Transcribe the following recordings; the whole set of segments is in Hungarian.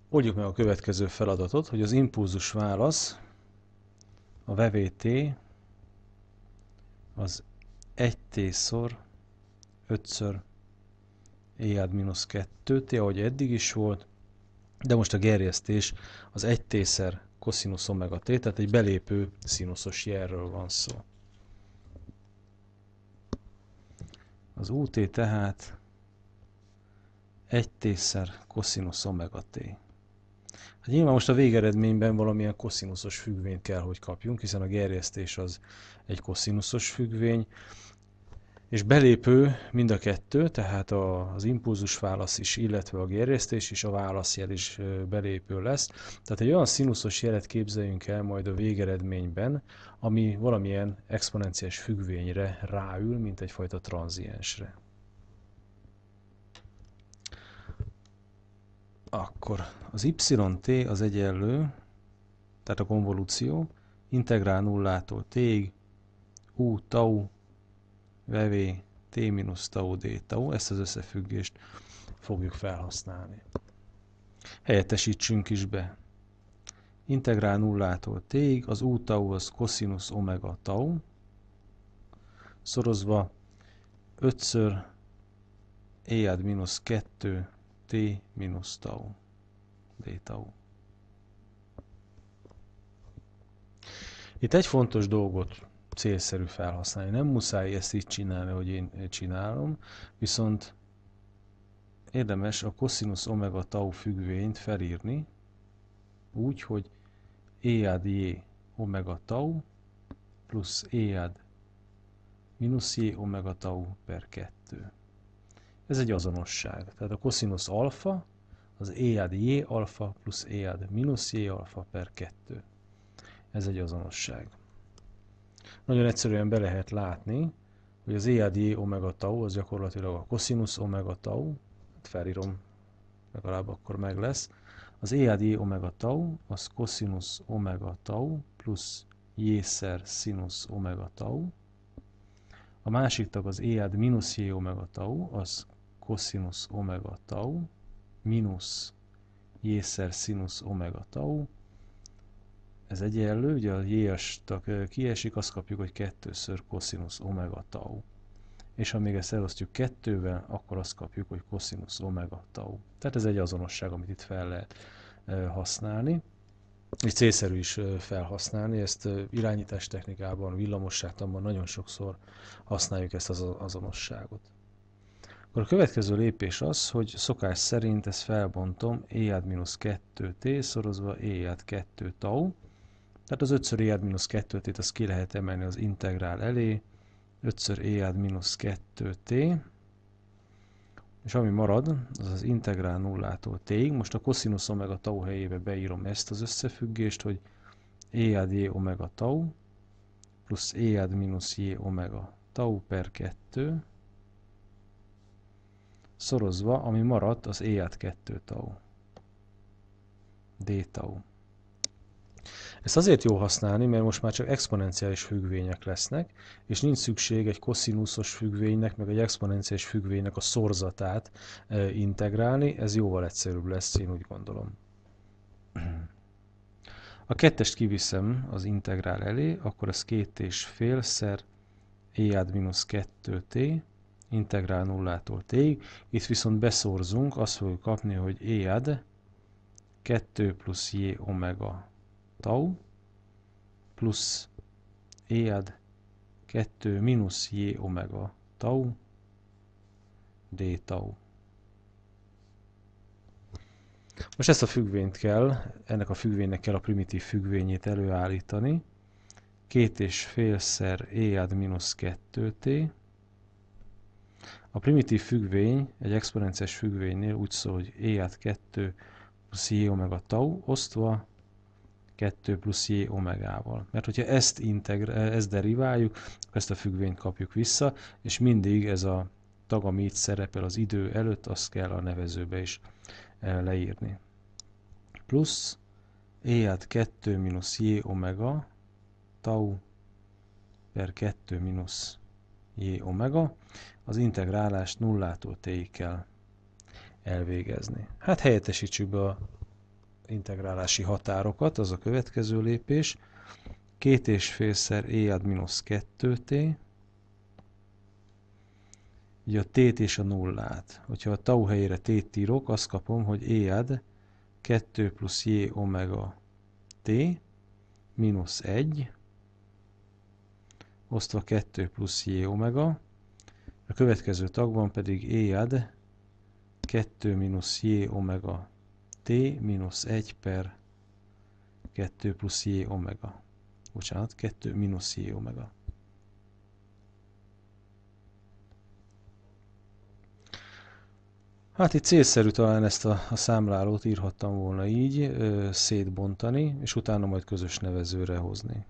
Oldjuk meg a következő feladatot, hogy az impulzus válasz, a VVT az 1t-szor 5-ször e-2t, ahogy eddig is volt, de most a gerjesztés az 1t-szer cosinusz omega t, tehát egy belépő szinuszos jelről van szó. Az ut tehát 1t-szer cosinusz omega t. Hát nyilván most a végeredményben valamilyen koszinuszos függvényt kell, hogy kapjunk, hiszen a gerjesztés az egy koszinuszos függvény, és belépő mind a kettő, tehát az impulzus válasz is, illetve a gerjesztés is, a válaszjel is belépő lesz. Tehát egy olyan szinuszos jelet képzeljünk el majd a végeredményben, ami valamilyen exponenciális függvényre ráül, mint egyfajta tranziensre. Akkor az yt az egyenlő, tehát a konvolúció, integrál nullától t-ig, u tau, vv, t minusz tau d tau, ezt az összefüggést fogjuk felhasználni. Helyettesítsünk is be. Integrál nullától t-ig, az u tau az cosinusz omega tau, szorozva 5-ször e-ad mínusz 2 t mínusz tau d tau. Itt egy fontos dolgot célszerű felhasználni. Nem muszáj ezt így csinálni, hogy én csinálom, viszont érdemes a cosinusz omega tau függvényt felírni úgy, hogy e-ad j omega tau plusz e-ad mínusz j omega tau per 2. Ez egy azonosság. Tehát a cosinusz alfa az e-ad j alfa plusz e-ad mínusz j alfa per 2. Ez egy azonosság. Nagyon egyszerűen be lehet látni, hogy az e-ad j omega tau az gyakorlatilag a cosinusz omega tau, felírom, legalább akkor meg lesz. Az e-ad j omega tau az cosinusz omega tau plusz j-szer szinusz omega tau. A másik tag az e-ad mínusz j omega tau az cosinusz omega tau mínusz j-szer szinusz omega tau. Ez egyenlő, ugye a j-as tag kiesik, azt kapjuk, hogy 2-ször cosinusz omega tau. És ha még ezt elosztjuk 2-vel, akkor azt kapjuk, hogy cosinusz omega tau. Tehát ez egy azonosság, amit itt fel lehet használni. És célszerű is felhasználni, ezt irányítás technikában, villamosságtanban nagyon sokszor használjuk ezt az azonosságot. Akkor a következő lépés az, hogy szokás szerint ezt felbontom e-ad mínusz 2t szorozva e-ad 2 tau. Tehát az 5-ször e-ad mínusz 2t azt ki lehet emelni az integrál elé, 5-ször e-ad mínusz 2t, és ami marad, az az integrál nullától t-ig. Most a cosinusz omega tau helyébe beírom ezt az összefüggést, hogy e-ad j omega tau plusz e-ad mínusz j omega tau per 2 szorozva, ami maradt, az e-ad 2 tau d tau. Ezt azért jó használni, mert most már csak exponenciális függvények lesznek, és nincs szükség egy koszinuszos függvénynek, meg egy exponenciális függvénynek a szorzatát integrálni, ez jóval egyszerűbb lesz, én úgy gondolom. A kettest kiviszem az integrál elé, akkor ez 2,5-szer e-ad mínusz 2t, integrál nullától t-ig. Itt viszont beszorzunk, azt fogjuk kapni, hogy e-ad 2 plusz j omega tau plusz e-ad 2 mínusz j omega tau d tau. Most ezt a függvényt kell, ennek a függvénynek kell a primitív függvényét előállítani. 2,5-szer e-ad mínusz 2t. A primitív függvény egy exponenciális függvénynél úgy szól, hogy e-ad 2 plusz j omega tau osztva 2 plusz j omegával. Mert hogyha ezt deriváljuk, ezt a függvényt kapjuk vissza, és mindig ez a tag, ami itt szerepel az idő előtt, azt kell a nevezőbe is leírni. Plusz e-ad 2 mínusz j omega tau per 2 mínusz j omega. Az integrálást nullától t-ig kell elvégezni. Hát helyettesítsük be a integrálási határokat, az a következő lépés. 2,5-szer e ad mínusz 2t, így a t-t és a nullát. Hogyha a tau helyére t-t írok, azt kapom, hogy e ad 2 plusz j omega t mínusz 1 osztva 2 plusz j omega. A következő tagban pedig e ad 2 mínusz j omega t mínusz 1 per 2 plusz j omega. Bocsánat, 2 mínusz j omega. Hát itt célszerű talán ezt a számlálót írhattam volna így, szétbontani, és utána majd közös nevezőre hozni.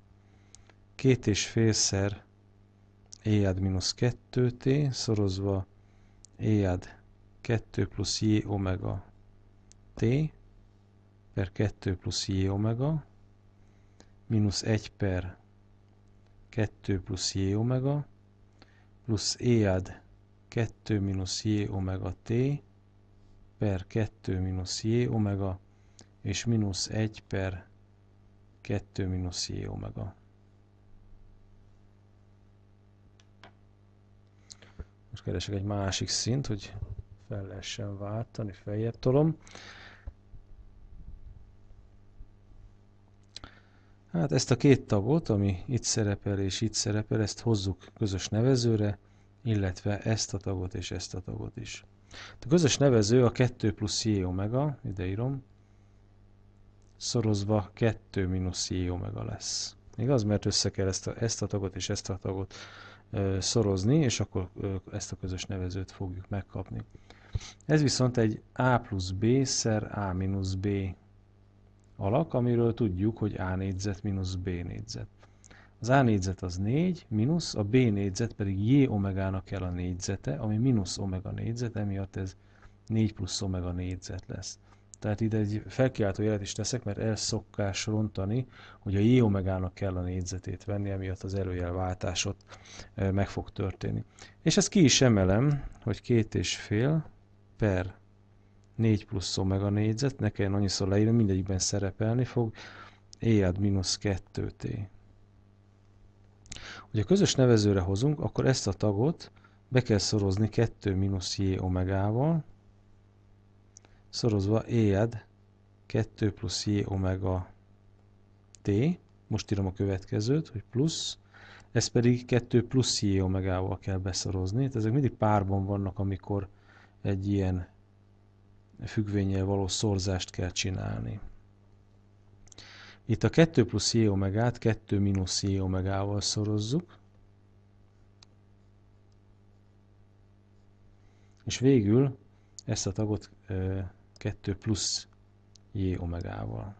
2,5-szer e ad mínusz 2t szorozva e ad 2 plusz j omega t per 2 plusz j omega mínusz 1 per 2 plusz j omega plusz e ad 2 mínusz j omega t per 2 mínusz j omega és mínusz 1 per 2 mínusz j omega. Most keresek egy másik szint, hogy fel lehessen váltani, feljebb tolom. Hát ezt a két tagot, ami itt szerepel és itt szerepel, ezt hozzuk közös nevezőre, illetve ezt a tagot és ezt a tagot is. A közös nevező a 2 plusz j omega, ideírom, szorozva 2 mínusz j omega lesz. Igaz? Mert össze kell ezt a tagot és ezt a tagot szorozni, és akkor ezt a közös nevezőt fogjuk megkapni. Ez viszont egy a plusz b szer a mínusz b alak, amiről tudjuk, hogy a négyzet mínusz b négyzet. Az a négyzet az 4, mínusz, a b négyzet pedig j omegának kell a négyzete, ami mínusz omega négyzet, emiatt ez 4 plusz omega négyzet lesz. Tehát ide egy felkiáltó jelet is teszek, mert el szokás rontani, hogy a j omegának kell a négyzetét venni, emiatt az előjelváltásot meg fog történni. És ezt ki is emelem, hogy 2,5 per 4 plusz omega négyzet, ne kelljen annyiszor leírni, mindegyikben szerepelni fog, e ad mínusz 2t. Hogyha közös nevezőre hozunk, akkor ezt a tagot be kell szorozni 2 mínusz j omegával, szorozva e ad 2 plusz j omega t, most írom a következőt, hogy plusz, ez pedig 2 plusz j omegával kell beszorozni. Ezek mindig párban vannak, amikor egy ilyen függvénnyel való szorzást kell csinálni. Itt a 2 plusz j omegát 2 mínusz j omegával szorozzuk, és végül ezt a tagot 2 plusz j omegával.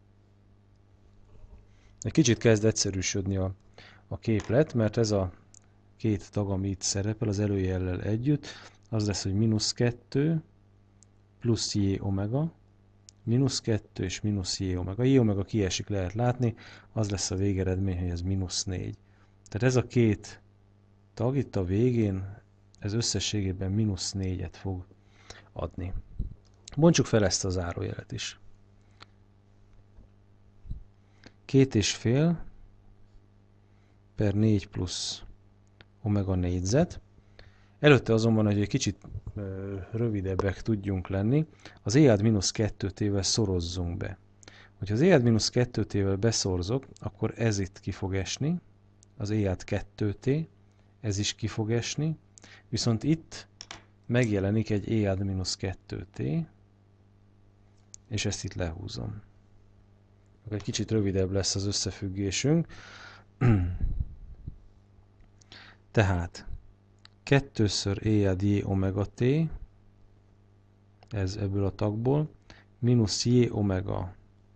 Egy kicsit kezd egyszerűsödni a képlet, mert ez a két tag, ami itt szerepel, az előjellel együtt, az lesz, hogy mínusz 2 plusz j omega, mínusz 2 és mínusz j omega. J omega kiesik, lehet látni, az lesz a végeredmény, hogy ez mínusz 4. Tehát ez a két tag itt a végén, ez összességében mínusz 4-et fog adni. Bontsuk fel ezt a zárójelet is. 2,5 per 4 plusz omega négyzet. Előtte azonban, hogy egy kicsit rövidebbek tudjunk lenni, az e ad mínusz 2t-vel szorozzunk be. Hogyha az e ad mínusz 2t-vel beszorzok, akkor ez itt ki fog esni, az e ad 2t, ez is ki fog esni, viszont itt megjelenik egy e ad mínusz 2t, és ezt itt lehúzom. Egy kicsit rövidebb lesz az összefüggésünk. Tehát 2-ször e ad j omega t, ez ebből a tagból, mínusz j omega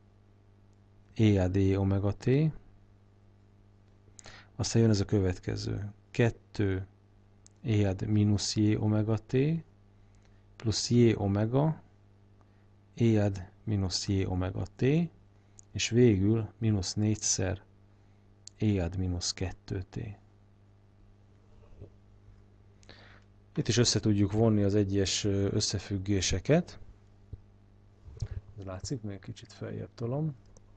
e ad j omega t, aztán jön ez a következő. 2 e ad mínusz j omega t, plusz j omega e ad mínusz j omega t, és végül mínusz 4-szer e ad mínusz 2t. Itt is össze tudjuk vonni az egyes összefüggéseket. Ez látszik, még kicsit feljebb tolom.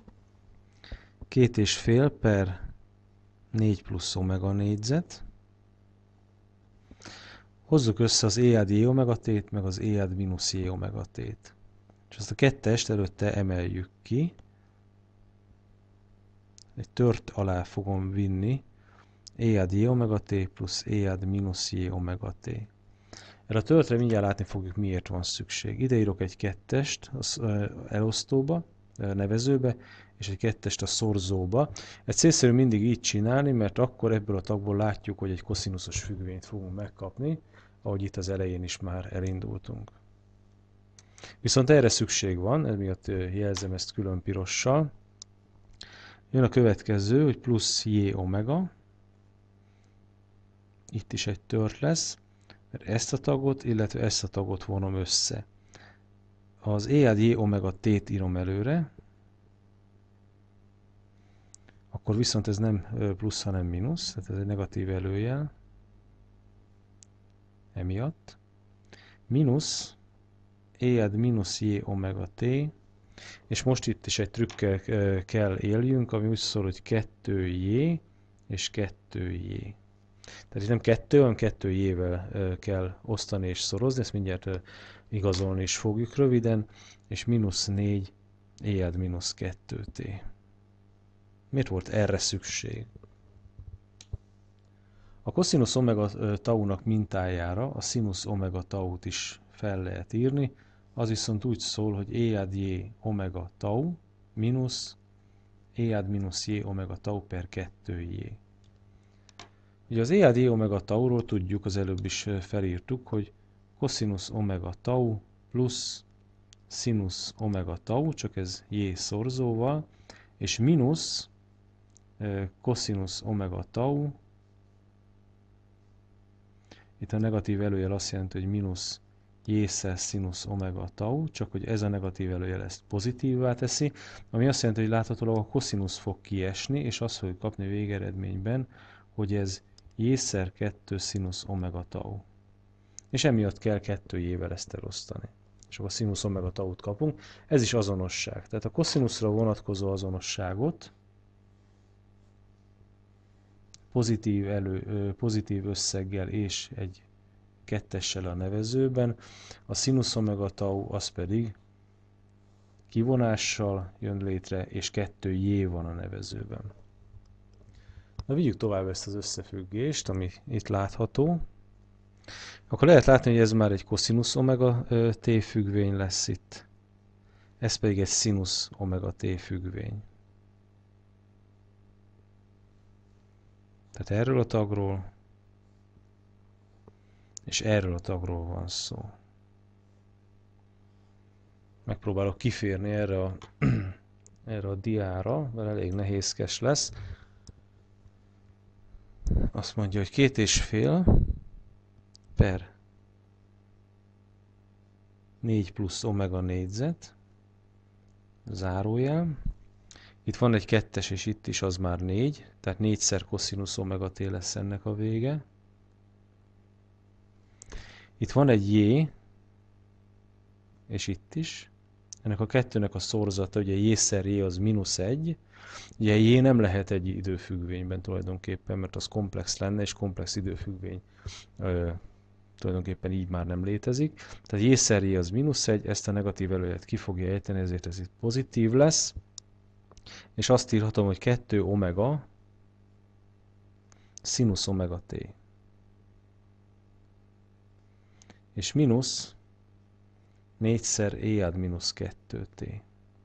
2,5 per 4 plusz omega négyzet. Hozzuk össze az E ad J omega t-t, meg az E ad mínusz J omega t-t. És azt a kettest előtte emeljük ki. Egy tört alá fogom vinni. E ad J omega t plusz E ad mínusz J omega t. Erre a töltre mindjárt látni fogjuk, miért van szükség. Ide írok egy kettest az elosztóba, nevezőbe, és egy kettest a szorzóba. Ez célszerű mindig így csinálni, mert akkor ebből a tagból látjuk, hogy egy koszinuszos függvényt fogunk megkapni, ahogy itt az elején is már elindultunk. Viszont erre szükség van, emiatt jelzem ezt külön pirossal. Jön a következő, hogy plusz J omega. Itt is egy tört lesz, mert ezt a tagot, illetve ezt a tagot vonom össze. Az E ad J omega t-t írom előre, akkor viszont ez nem plusz, hanem mínusz, tehát ez egy negatív előjel. Emiatt. Mínusz E ad mínusz J omega t, és most itt is egy trükkel kell éljünk, ami úgy szól, hogy 2J és 2J. Tehát itt nem 2, hanem 2J-vel kell osztani és szorozni, ezt mindjárt igazolni is fogjuk röviden, és mínusz 4 E ad mínusz 2t. Miért volt erre szükség? A koszinusz omega tau-nak mintájára a szinusz omega tau-t is fel lehet írni, az viszont úgy szól, hogy E ad J omega tau mínusz E ad mínusz J omega tau per 2J. Ugye az E ad J omega tauról tudjuk, az előbb is felírtuk, hogy koszinusz omega tau plusz szinusz omega tau, csak ez J szorzóval, és mínusz koszinusz omega tau. Itt a negatív előjel azt jelenti, hogy mínusz J-szer szinusz omega tau, csak hogy ez a negatív előjel ezt pozitívvá teszi, ami azt jelenti, hogy láthatólag a koszinusz fog kiesni, és azt fogjuk kapni végeredményben, hogy ez J-szer 2 szinusz omega tau. És emiatt kell 2J-vel ezt elosztani. És akkor a szinusz omega tau-t kapunk. Ez is azonosság. Tehát a koszinuszra vonatkozó azonosságot pozitív összeggel és egy kettessel a nevezőben, a szinusz omega tau az pedig kivonással jön létre, és 2J van a nevezőben. Na, vigyük tovább ezt az összefüggést, ami itt látható. Akkor lehet látni, hogy ez már egy koszinusz omega t függvény lesz itt. Ez pedig egy szinusz omega t függvény. Tehát erről a tagról és erről a tagról van szó. Megpróbálok kiférni erre a diára, mert elég nehézkes lesz. Azt mondja, hogy 2,5 per 4 plusz omega négyzet, zárójel. Itt van egy kettes, és itt is az már 4, tehát 4-szer koszinusz omega t lesz ennek a vége. Itt van egy J, és itt is. Ennek a kettőnek a szorzata, ugye J-szer J az -1. Ugye J nem lehet egy időfüggvényben tulajdonképpen, mert az komplex lenne, és komplex időfüggvény tulajdonképpen így már nem létezik. Tehát J-szer J az -1, ezt a negatív előjelet ki fogja ejteni, ezért ez itt pozitív lesz. És azt írhatom, hogy 2 omega szinusz omega t. És mínusz 4-szer E ad mínusz 2t.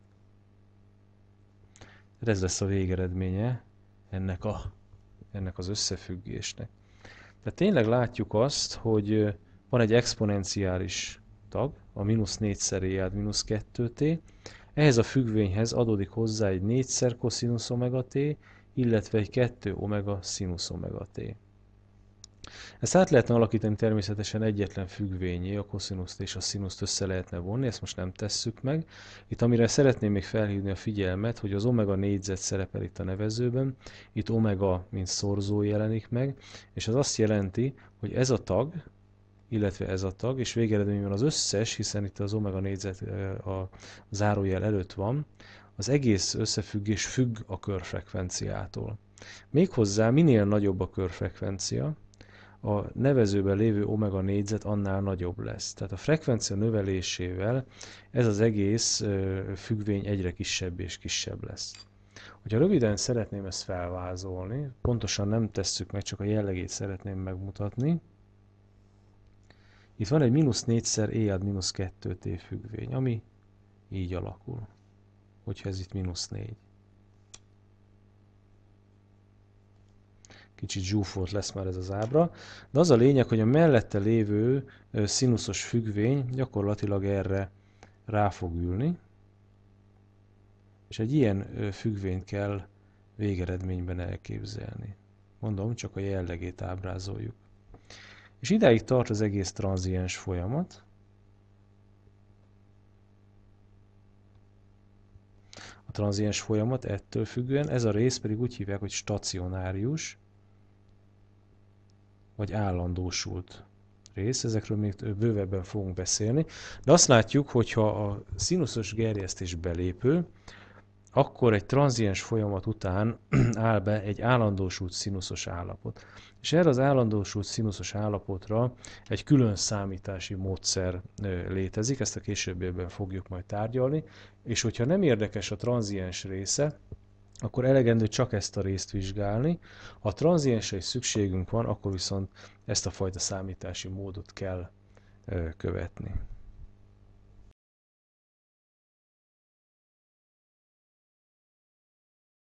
Ez lesz a végeredménye ennek az összefüggésnek. Tehát tényleg látjuk azt, hogy van egy exponenciális tag, a -4-szer E ad mínusz 2t. Ehhez a függvényhez adódik hozzá egy 4-szer koszinusz omega t, illetve egy 2 omega szinusz omega t. Ezt át lehetne alakítani természetesen egyetlen függvényé, a koszínuszt és a színuszt össze lehetne vonni, ezt most nem tesszük meg. Itt amire szeretném még felhívni a figyelmet, hogy az omega négyzet szerepel itt a nevezőben, itt omega mint szorzó jelenik meg, és az azt jelenti, hogy ez a tag, illetve ez a tag, és végeredményben az összes, hiszen itt az omega négyzet a zárójel előtt van, az egész összefüggés függ a körfrekvenciától. Méghozzá minél nagyobb a körfrekvencia, a nevezőben lévő omega négyzet annál nagyobb lesz. Tehát a frekvencia növelésével ez az egész függvény egyre kisebb és kisebb lesz. Hogyha röviden szeretném ezt felvázolni, pontosan nem tesszük meg, csak a jellegét szeretném megmutatni. Itt van egy -4-szer e ad -2t függvény, ami így alakul, hogyha ez itt -4. Kicsit zsúfolt lesz már ez az ábra, de az a lényeg, hogy a mellette lévő szinuszos függvény gyakorlatilag erre rá fog ülni, és egy ilyen függvényt kell végeredményben elképzelni. Mondom, csak a jellegét ábrázoljuk. És idáig tart az egész tranziens folyamat. A tranziens folyamat ettől függően, ez a rész pedig úgy hívják, hogy stacionárius, vagy állandósult rész, ezekről még bővebben fogunk beszélni, de azt látjuk, hogy ha a szinuszos gerjesztés belépő, akkor egy tranziens folyamat után áll be egy állandósult szinuszos állapot. És erre az állandósult szinuszos állapotra egy külön számítási módszer létezik, ezt a későbbiekben fogjuk majd tárgyalni, és hogyha nem érdekes a tranziens része, akkor elegendő csak ezt a részt vizsgálni. Ha a tranziensre is szükségünk van, akkor viszont ezt a fajta számítási módot kell követni.